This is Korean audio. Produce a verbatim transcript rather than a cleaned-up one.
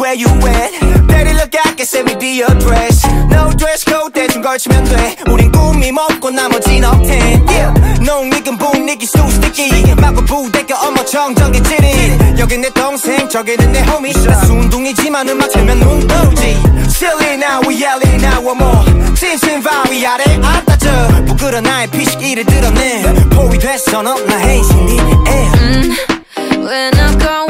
where you at Daddy look I can send me the address No dress code 대충 걸치면 돼 우린 꿈이 먹고 나머진 억텐 yeah. 농익은 분위기 so sticky 마구 부대껴 어머 정적인 찌릿 여긴 내 동생 저기는 내 homie 나 순둥이지만 음악 틀면 눈 떠오지 Silly now we yelling now one more 찐친 바위 아래 안 따져 부끄러 나의 피식이를 드러내 포위 됐어 너 나 헤이신 니 When I go